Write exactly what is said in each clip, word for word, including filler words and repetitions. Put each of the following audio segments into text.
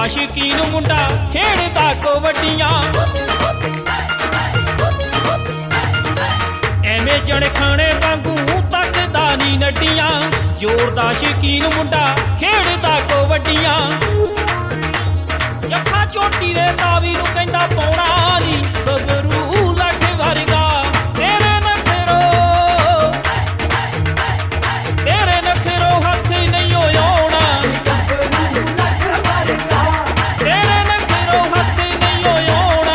शकीन मुंडा खेड़दा कबड्डियां एवें जड़ खाने वांगू तकदा नी नड्डियां जोरदा शकीन मुंडा खेड़दा कबड्डियां जखा चोटी दे तावी नू कहंदा पौना नी गबरू लठ वर्गा तेरे नखरो तेरे नखरो हथ नहीं होना तेरे नखरो हथ नहीं होना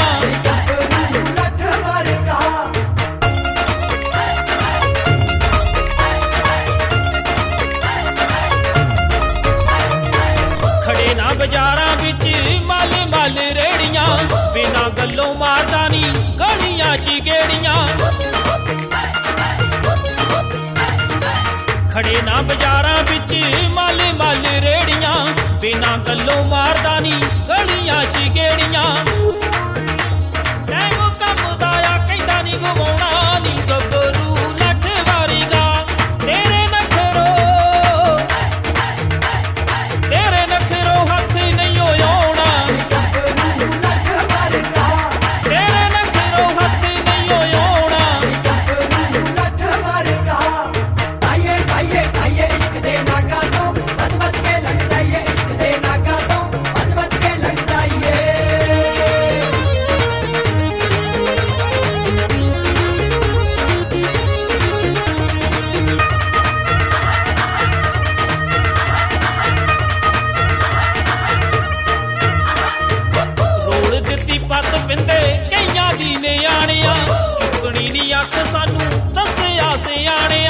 खड़े ना बाजारां विच मल मल रेड़ियां बिना गल्लों मारदा नी गलियां च गेड़ियां खड़े ना बाजारां विच मल मल रेड़ियां बिना गल्लों मारदा नी गलियां च गेड़ियां टैम कम दाया कहंदा नी गवाउणा नी गबरू लठ वारीगा तेरे नखरो तेरे नखरो हथ नहीं होना तेरे नखरो हथ नहीं होना रोल दित्ती पत पिंदे कईयां दी नियाणियां चुकनी नी अख सानू दस्सिया सियाणियां